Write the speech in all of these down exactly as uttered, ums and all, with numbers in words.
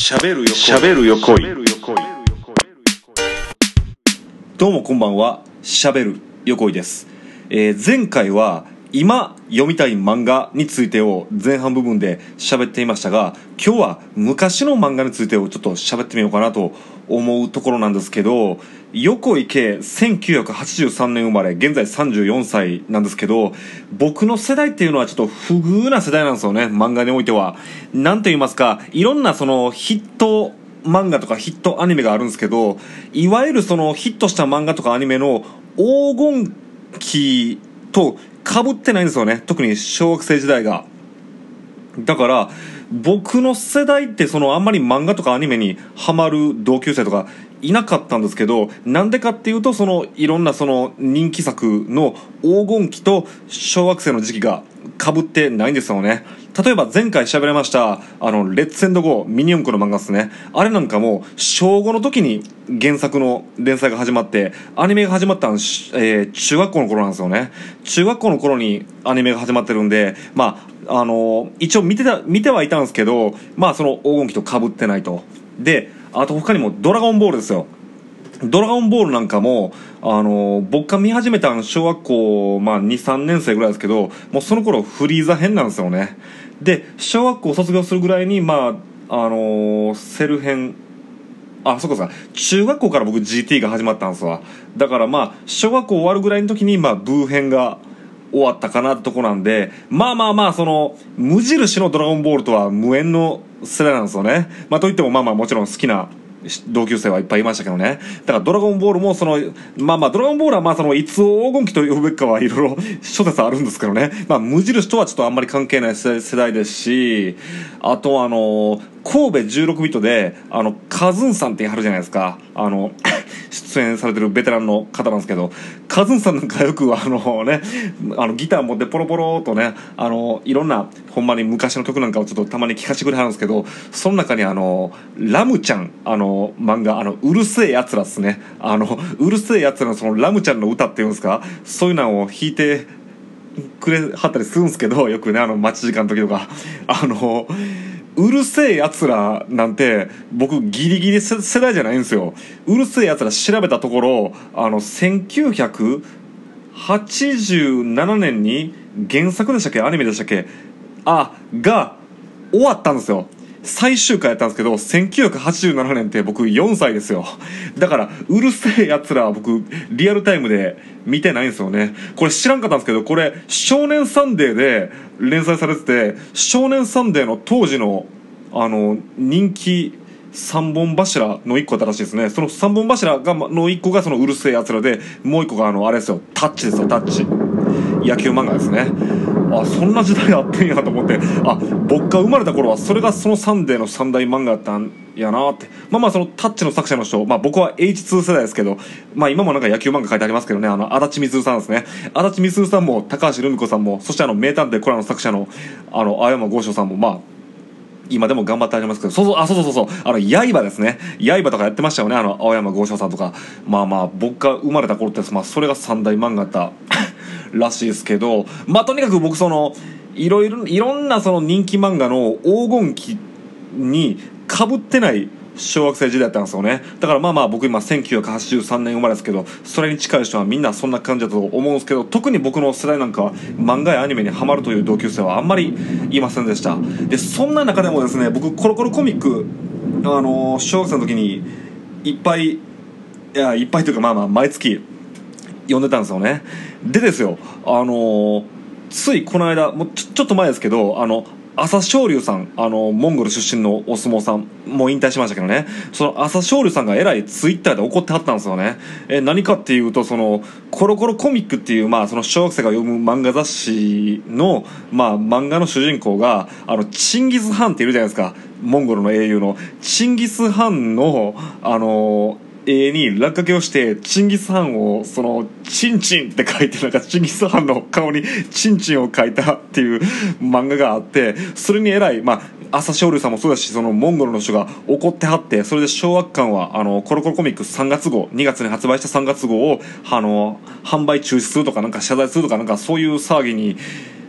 しゃべるよしゃべるよ恋。どうもこんばんは、しゃべるよ恋です。えー、前回は今読みたい漫画についてを前半部分で喋っていましたが、今日は昔の漫画についてをちょっと喋ってみようかなと思うところなんですけど、横井圭せんきゅうひゃくはちじゅうさんねん生まれ、現在さんじゅうよんさいなんですけど、僕の世代っていうのはちょっと不遇な世代なんですよね、漫画においては。なんと言いますか、いろんなそのヒット漫画とかヒットアニメがあるんですけど、いわゆるそのヒットした漫画とかアニメの黄金期と被ってないんですよね、特に小学生時代が。だから僕の世代ってそのあんまり漫画とかアニメにハマる同級生とかいなかったんですけど、なんでかっていうと、そのいろんなその人気作の黄金期と小学生の時期が被ってないんですよね。例えば前回喋りましたあのレッツエンドゴーミニ四駆の漫画ですね。あれなんかも小ごの時に原作の連載が始まってアニメが始まったの、えー、中学校の頃なんですよね。中学校の頃にアニメが始まってるんで、まああのー、一応見てた見てはいたんですけど、まあその黄金期と被ってないと。で、あと他にもドラゴンボールですよ。ドラゴンボールなんかも、あのー、僕が見始めた小学校、まあ、に、さんねん生ぐらいですけど、もうその頃フリーザ編なんですよね。で、小学校卒業するぐらいに、まあ、あのー、セル編、あ、そうかそうか、中学校から僕 ジーティー が始まったんですわ。だからまあ、小学校終わるぐらいの時に、まあ、ブー編が終わったかなってとこなんで、まあまあまあ、その、無印のドラゴンボールとは無縁の世代なんですよね。まあ、といってもまあまあもちろん好きな、同級生はいっぱいいましたけどね。だからドラゴンボールもそのまあまあドラゴンボールはまあそのいつを黄金期と呼ぶべきかはいろいろ諸説あるんですけどね。まあ無印とはちょっとあんまり関係ない世代ですし、あとあの神戸じゅうろくビットであのカズンさんってあるじゃないですか。あの出演されてるベテランの方なんですけど、カズンさんなんかよくあのね、あのギター持ってポロポロとね、あのいろんなほんまに昔の曲なんかをちょっとたまに聴かせてくれはるんですけど、その中にあのラムちゃん、あの漫画、あのうるせえやつらっすね、あのうるせえやつらのそのラムちゃんの歌っていうんですか、そういうのを弾いてくれはったりするんですけど、よくね、あの待ち時間の時とか、あのうるせえやつらなんて僕ギリギリ世代じゃないんですよ。うるせえやつら調べたところ、あのせんきゅうひゃくはちじゅうななねんに原作でしたっけアニメでしたっけあが終わったんですよ。最終回やったんですけど、せんきゅうひゃくはちじゅうななねんって僕よんさいですよ。だからうるせえやつらは僕リアルタイムで見てないんですよね。これ知らんかったんですけど、これ少年サンデーで連載されてて、少年サンデーの当時のあの人気さんぼん柱のいっこだったらしいですね。そのさんぼん柱がのいっこがそのうるせえやつらで、もういっこがあのあれですよ、タッチですよ、タッチ。野球漫画ですね。あ、そんな時代あってんやと思って、あ、僕が生まれた頃はそれがそのサンデーの三大漫画だったんやなって。まあまあそのタッチの作者の人、まあ僕は エイチツー 世代ですけど、まあ今もなんか野球漫画書いてありますけどね、あの足立みつるさんですね。足立みつるさんも高橋留美子さんも、そしてあの名探偵コナンの作者のあの青山剛昌さんも、まあ今でも頑張ってありますけど、そうそう、あ、そうそうそうそう、あの刃ですね、刃とかやってましたよね、あの青山剛昌さんとか。まあまあ僕が生まれた頃って、まあそれが三大漫画だったらしいですけど、まあとにかく僕そのいろいろいろんなその人気漫画の黄金期に被ってない小学生時代だったんですよね。だからまあまあ僕今せんきゅうひゃくはちじゅうさんねん生まれですけど、それに近い人はみんなそんな感じだと思うんですけど、特に僕の世代なんかは漫画やアニメにハマるという同級生はあんまりいませんでした。でそんな中でもですね、僕コロコロコミック、あのー、小学生の時にいっぱい、いやいっぱいというかまあまあ毎月読んでたんですよね。でですよ、あのー、ついこの間、もうちょ、ちょっと前ですけど、あの朝青龍さん、あのモンゴル出身のお相撲さん、もう引退しましたけどね、その朝青龍さんがえらいツイッターで怒ってはったんですよね。え何かっていうと、そのコロコロコミックっていう、まあその小学生が読む漫画雑誌の、まあ漫画の主人公があのチンギス・ハンっているじゃないですか、モンゴルの英雄のチンギス・ハンのあの絵に落書きをして、チンギス・ハンをそのチンチンって書いて、なんかチンギス・ハンの顔にチンチンを書いたっていう漫画があって、それにえらい、まあ朝青龍さんもそうだし、そのモンゴルの人が怒ってはって、それで小学館はあのコロコロコミックさんがつ号、にがつに発売したさんがつ号をあの販売中止するとか、なんか謝罪するとか、なんかそういう騒ぎに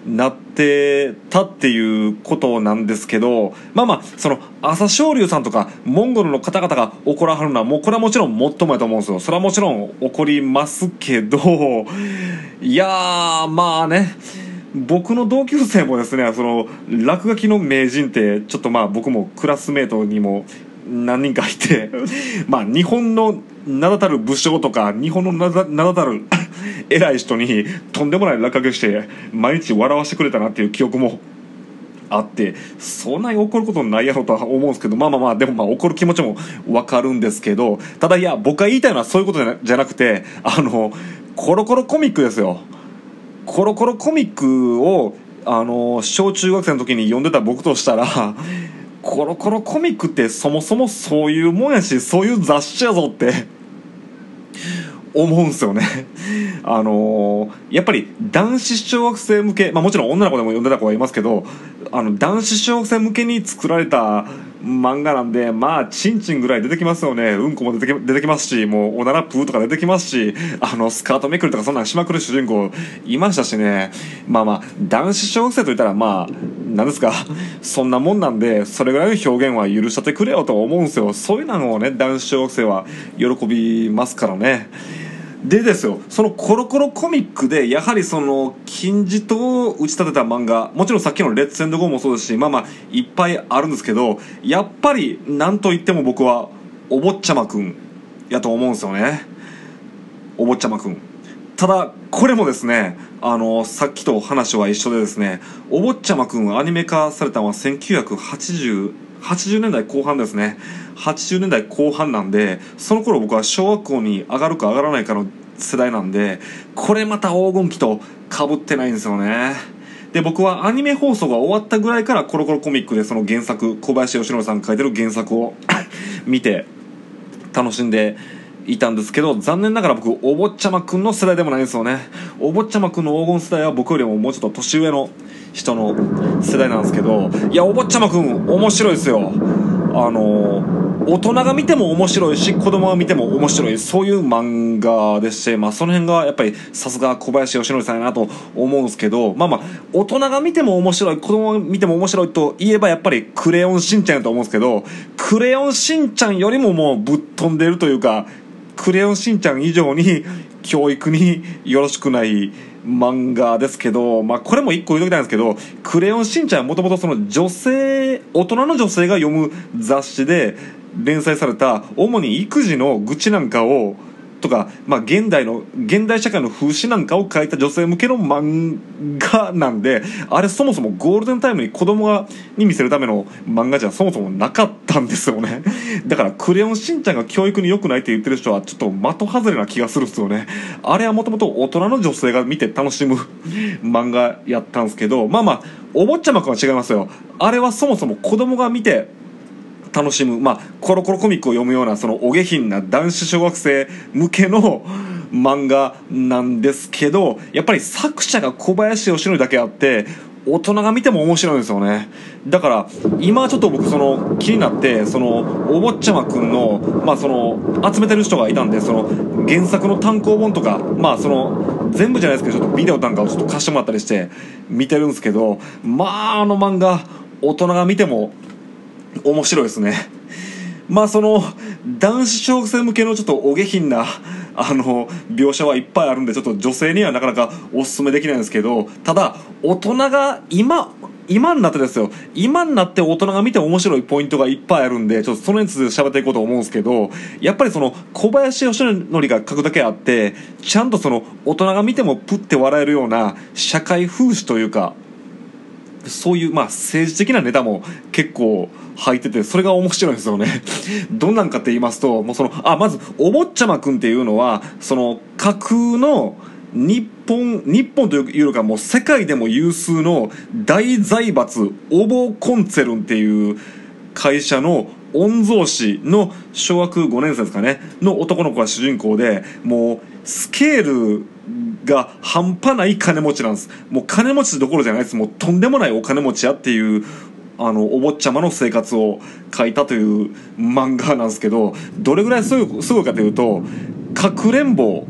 なってたっていうことなんですけど、まあまあその朝青龍さんとかモンゴルの方々が怒らはるのはもうこれはもちろんもっともやと思うんですよ。それはもちろん怒りますけど、いやーまあね、僕の同級生もですね、その落書きの名人ってちょっとまあ僕もクラスメートにも何人かいてまあ日本の名だたる武将とか日本の名だ名だたる偉い人にとんでもない落書きして毎日笑わせてくれたなっていう記憶もあって、そんなに怒ることないやろとは思うんですけど、まあまあまあでもまあ怒る気持ちも分かるんですけど、ただいや僕が言いたいのはそういうことじゃなくて、あのコロコロコミックですよ。コロコロコミックをあの小中学生の時に読んでた僕としたらコロコロコミックってそもそもそういうもんやし、そういう雑誌やぞって思うんすよね。あのー、やっぱり男子小学生向け、まあもちろん女の子でも読んでた子はいますけど、あの男子小学生向けに作られた漫画なんで、まあチンチンぐらい出てきますよね。うんこも出てき、出てきますし、もうおならプーとか出てきますし、あのスカートめくるとかそんなんしまくる主人公いましたしね。まあまあ男子小学生といったらまあなんですか、そんなもんなんで、それぐらいの表現は許しちゃってくれよと思うんですよ。そういうのをね男子小学生は喜びますからね。でですよ、そのコロコロコミックでやはりその金字塔を打ち立てた漫画、もちろんさっきのレッツエンドゴーもそうですし、まあまあいっぱいあるんですけど、やっぱりなんといっても僕はお坊ちゃまくんやと思うんですよね。お坊ちゃまくん。ただこれもですね、あのさっきと話は一緒でですね、お坊ちゃまくんはアニメ化されたのはせんきゅうひゃくはちじゅう、はちじゅうねんだいこう半ですね。はちじゅうねんだいこう半なんで、その頃僕は小学校に上がるか上がらないかの世代なんで、これまた黄金期と被ってないんですよね。で僕はアニメ放送が終わったぐらいからコロコロコミックでその原作、小林義則さんが書いてる原作を見て楽しんでいたんですけど、残念ながら僕お坊ちゃまくんの世代でもないんですよね。お坊ちゃまくんの黄金世代は僕よりももうちょっと年上の人の世代なんですけど、いやお坊ちゃまくん面白いですよ。あの大人が見ても面白いし子供が見ても面白い、そういう漫画でして、まあその辺がやっぱりさすが小林義則さんやなと思うんですけど、まあまあ大人が見ても面白い子供が見ても面白いといえばやっぱりクレヨンしんちゃんやと思うんですけど、クレヨンしんちゃんよりももうぶっ飛んでるというか、クレヨンしんちゃん以上に教育によろしくない漫画ですけど、まあこれも一個言うときたいんですけど、クレヨンしんちゃんはもともとその女性、大人の女性が読む雑誌で連載された主に育児の愚痴なんかをとか、まあ現代の現代社会の風刺なんかを書いた女性向けの漫画なんで、あれそもそもゴールデンタイムに子供がに見せるための漫画じゃそもそもなかったんですよね。だからクレヨンしんちゃんが教育に良くないって言ってる人はちょっと的外れな気がするんですよね。あれはもともと大人の女性が見て楽しむ漫画やったんですけど、まあまあお坊ちゃまくんは違いますよ。あれはそもそも子供が見て楽しむ、まあコロコロコミックを読むようなそのお下品な男子小学生向けの漫画なんですけど、やっぱり作者が小林義則だけあって大人が見ても面白いんですよね。だから今ちょっと僕その気になって、そのお坊ちゃまくんのまあその集めてる人がいたんで、その原作の単行本とか、まあその全部じゃないですけどちょっとビデオなんかをちょっと貸してもらったりして見てるんですけど、まああの漫画大人が見ても面白いですね。まあその男子小学生向けのちょっとお下品なあの描写はいっぱいあるんで、ちょっと女性にはなかなかおすすめできないんですけど、ただ大人が今今になってですよ、今になって大人が見て面白いポイントがいっぱいあるんで、ちょっとそのについて喋っていこうと思うんですけど、やっぱりその小林義則が書くだけあってちゃんとその大人が見てもプッて笑えるような社会風刺というか、そういうまあ政治的なネタも結構入ってて、それが面白いんですよね。どんなんかって言いますと、もうそのあまずお坊ちゃまくんっていうのはその架空の日本日本というかもう世界でも有数の大財閥お坊コンツェルンっていう会社の御曹司の小学ごねん生ですかねの男の子が主人公で、もうスケールが半端ない金持ちなんです。もう金持ちどころじゃないです。もうとんでもないお金持ちやっていうあのお坊ちゃまの生活を書いたという漫画なんですけど、どれぐらいすごい、すごいかというと、かくれんぼ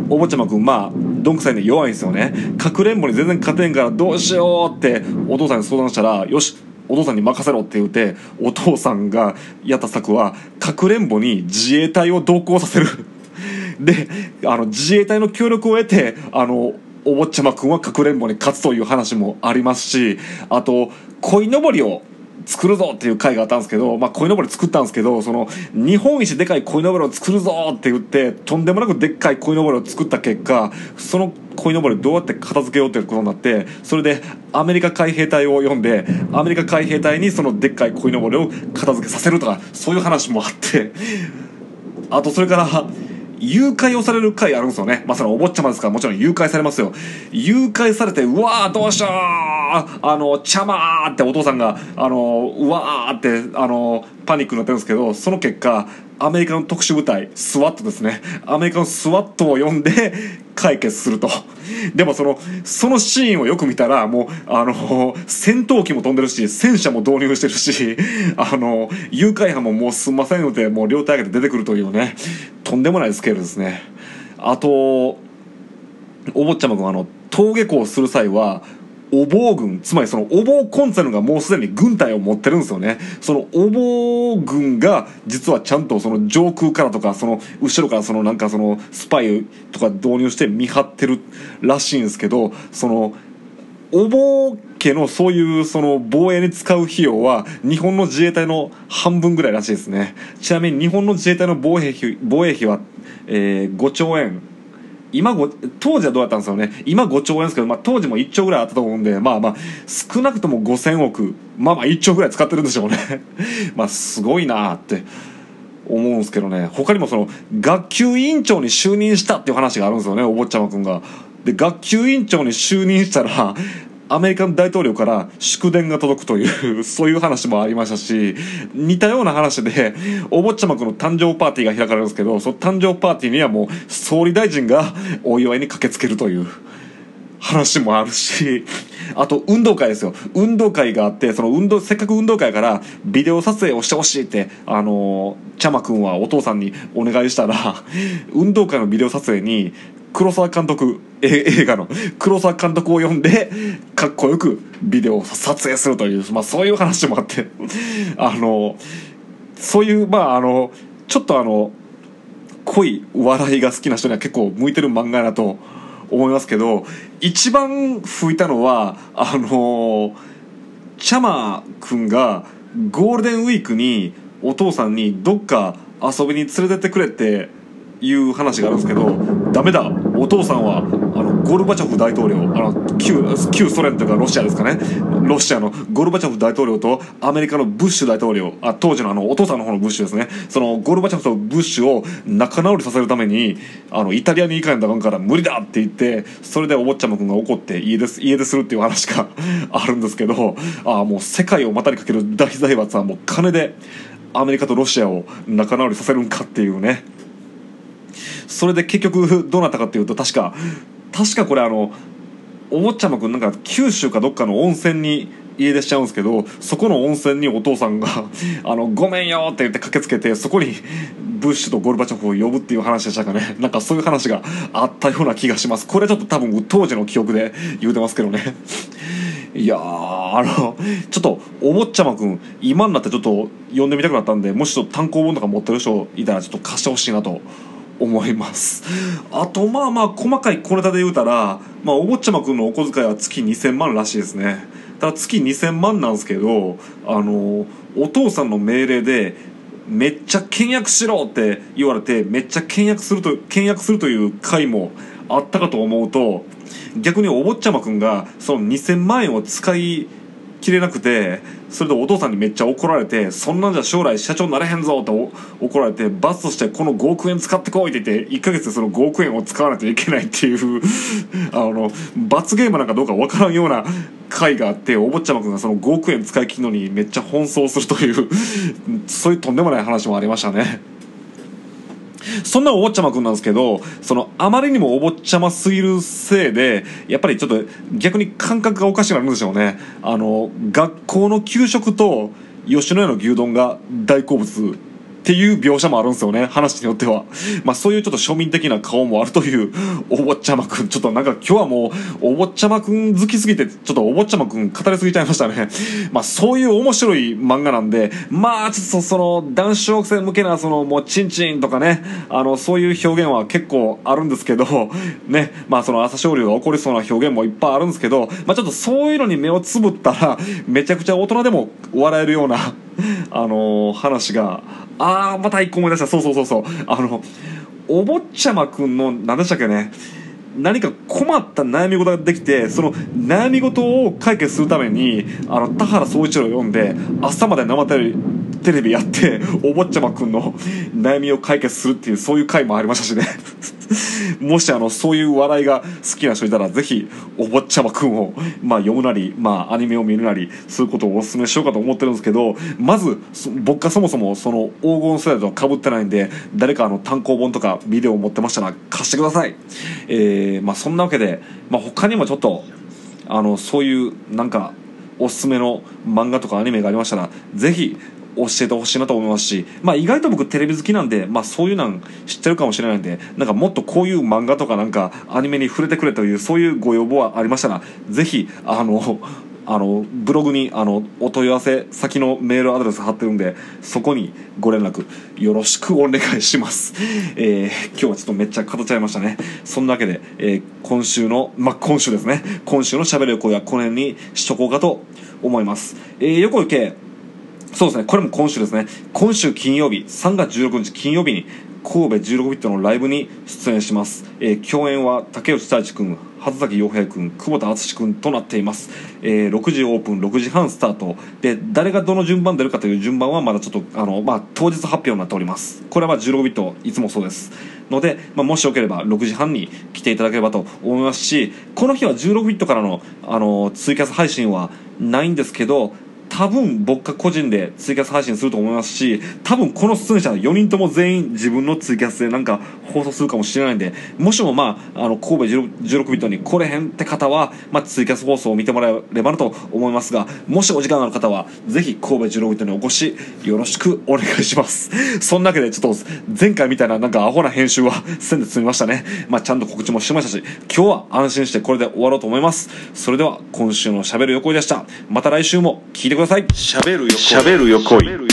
お坊ちゃまくんまあどんくさいんで弱いんですよね。かくれんぼに全然勝てんからどうしようってお父さんに相談したら、よしお父さんに任せろって言って、お父さんがやった策はかくれんぼに自衛隊を同行させるで、あの自衛隊の協力を得て、あのお坊ちゃまくんはかくれんぼに勝つという話もありますし、あと鯉のぼりを作るぞっていう会があったんですけど、まあ鯉のぼり作ったんですけど、その日本一でかい鯉のぼりを作るぞって言ってとんでもなくでっかい鯉のぼりを作った結果、その鯉のぼりをどうやって片付けようということになって、それでアメリカ海兵隊を呼んで、アメリカ海兵隊にそのでっかい鯉のぼりを片付けさせるとか、そういう話もあって、あとそれから誘拐をされる回あるんですよね。まあそのお坊ちゃまですからもちろん誘拐されますよ。誘拐されて、うわーどうしよう、あのちゃまーってお父さんがあのうわーってあのパニックになってるんですけど、その結果アメリカの特殊部隊スワットですね、アメリカのスワットを呼んで解決すると。でもそのそのシーンをよく見たら、もうあの戦闘機も飛んでるし戦車も導入してるし、あの誘拐犯ももうすんませんのでもう両手上げて出てくるというね、とんでもないスケールですね。あとお坊ちゃまくんあの登下校する際はお坊軍、つまりそのお坊コンツェルンがもうすでに軍隊を持ってるんですよね。そのお坊軍が実はちゃんとその上空からとかその後ろからそのなんかそのスパイとか導入して見張ってるらしいんですけど、そのお坊家のそういうその防衛に使う費用は日本の自衛隊の半分ぐらいらしいですね。ちなみに日本の自衛隊の防衛費、防衛費は、えー、ごちょうえん、今ご当時はどうやったんですよね。今ごちょうえんですけど、まあ、当時もいっちょうぐらいあったと思うんで、まあまあ少なくともごせんおく、まあまあいっちょうぐらい使ってるんでしょうねまあすごいなーって思うんですけどね。他にもその学級委員長に就任したっていう話があるんですよね、お坊ちゃまくんが。で学級委員長に就任したらアメリカの大統領から祝電が届くというそういう話もありましたし、似たような話でお坊ちゃまくんの誕生パーティーが開かれるんですけど、その誕生パーティーにはもう総理大臣がお祝いに駆けつけるという話もあるし、あと運動会ですよ。運動会があって、その運動せっかく運動会からビデオ撮影をしてほしいってあのちゃまくんはお父さんにお願いしたら、運動会のビデオ撮影に黒沢監督、映画の黒沢監督を呼んでかっこよくビデオを撮影するという、まあ、そういう話もあってあのそういうまああのちょっとあの濃い笑いが好きな人には結構向いてる漫画だと思いますけど、一番吹いたのはあのチャマくんがゴールデンウィークにお父さんにどっか遊びに連れてってくれっていう話があるんですけど、ダメだ、お父さんはあのゴルバチョフ大統領、あの 旧, 旧ソ連というかロシアですかね、ロシアのゴルバチョフ大統領とアメリカのブッシュ大統領、あ当時のあのお父さんの方のブッシュですね、そのゴルバチョフとブッシュを仲直りさせるためにあのイタリアに行かないとあかんから無理だって言って、それでお坊ちゃまくんが怒って家です家出するっていう話があるんですけど、あもう世界を股にかける大財閥はもう金でアメリカとロシアを仲直りさせるんかっていうね。それで結局どうなったかっていうと、確か確かこれあのお坊ちゃまくんなんか九州かどっかの温泉に家出しちゃうんですけど、そこの温泉にお父さんがあのごめんよって言って駆けつけて、そこにブッシュとゴルバチョフを呼ぶっていう話でしたかね。なんかそういう話があったような気がします。これちょっと多分当時の記憶で言うてますけどねいやーあのちょっとお坊ちゃまくん今になってちょっと読んでみたくなったんで、もしちょっと単行本とか持ってる人いたらちょっと貸してほしいなと思います。あとまあまあ細かい小ネタで言うたら、まあ、お坊ちゃまくんのお小遣いは月にせんまんらしいですね。ただ月にせんまんなんですけど、あのお父さんの命令でめっちゃ倹約しろって言われて、めっちゃ倹約すると倹約するという回もあったかと思うと、逆にお坊ちゃまくんがそのにせんまんえんを使い切れなくて、それでお父さんにめっちゃ怒られて、そんなんじゃ将来社長になれへんぞって怒られて、罰としてこのごおくえん使ってこいって言っていっかげつでそのごおくえんを使わないといけないっていうあの罰ゲームなんかどうかわからんような回があって、お坊ちゃまくんがそのごおくえん使い切るのにめっちゃ奔走するというそういうとんでもない話もありましたね。そんなお坊ちゃまくんなんですけど、そのあまりにもお坊ちゃますぎるせいでやっぱりちょっと逆に感覚がおかしくなるんでしょうね。あの学校の給食と吉野家の牛丼が大好物っっていう描写もあるんですよね、話によっては。まあそういうちょっと庶民的な顔もあるというお坊ちゃまくん。ちょっとなんか今日はもうお坊ちゃまくん好きすぎて、ちょっとお坊ちゃまくん語りすぎちゃいましたね。まあそういう面白い漫画なんで、まあちょっとその男子小学生向けなそのもうチンチンとかね、あのそういう表現は結構あるんですけど、ね、まあその朝青龍が起こりそうな表現もいっぱいあるんですけど、まあちょっとそういうのに目をつぶったら、めちゃくちゃ大人でも笑えるような、あのー、話が、あーまた一個思い出した。そうそうそうそう、あのお坊ちゃまくんの何でしたっけね、何か困った悩み事ができて、その悩み事を解決するためにあの田原総一郎を読んで朝まで生テレビテレビやってお坊ちゃまくんの悩みを解決するっていう、そういう回もありましたしねもしあのそういう笑いが好きな人いたら、ぜひお坊ちゃまくんを、まあ、読むなり、まあ、アニメを見るなりそういうことをお勧めしようかと思ってるんですけど、まず僕がそもそもその黄金世代とは被ってないんで、誰かあの単行本とかビデオを持ってましたら貸してください。えー、まあそんなわけで、まあ、他にもちょっとあのそういうなんかおすすめの漫画とかアニメがありましたら、ぜひ教えてほしいなと思いますし、まあ意外と僕テレビ好きなんで、まあそういうなん知ってるかもしれないんで、なんかもっとこういう漫画とかなんかアニメに触れてくれという、そういうご要望はありましたら、ぜひあのあのブログにあのお問い合わせ先のメールアドレス貼ってるんで、そこにご連絡よろしくお願いします。えー、今日はちょっとめっちゃ語っちゃいましたね。そんなわけで、えー、今週のまあ今週ですね今週のしゃべる横はこの辺にしとこうかと思います。えー、横行け、そうですね、これも今週ですね。今週金曜日さんがつじゅうろくにち金曜日に神戸じゅうろくビットのライブに出演します。えー、共演は竹内太一くん、鳩崎陽平くん、久保田敦くんとなっています。えー、ろくじオープン、ろくじはんスタートで、誰がどの順番出るかという順番はまだちょっとあの、まあ、当日発表になっております。これはじゅうろくビットいつもそうですので、まあ、もしよければろくじはんに来ていただければと思いますし、この日はじゅうろくビットからの、あのツイキャス配信はないんですけど、多分僕が個人でツイキャス配信すると思いますし、多分この出演者よにんとも全員自分のツイキャスでなんか放送するかもしれないんで、もしもまああの神戸じゅうろくビットに来れへんって方は、まあ、ツイキャス放送を見てもらえればなと思いますが、もしお時間のある方はぜひ神戸じゅうろくビットにお越しよろしくお願いします。そんなわけでちょっと前回みたいななんかアホな編集はせんで済みましたね。まあちゃんと告知もしましたし、今日は安心してこれで終わろうと思います。それでは今週のしゃべる横井でした。また来週も聞いてください。しゃべる横井。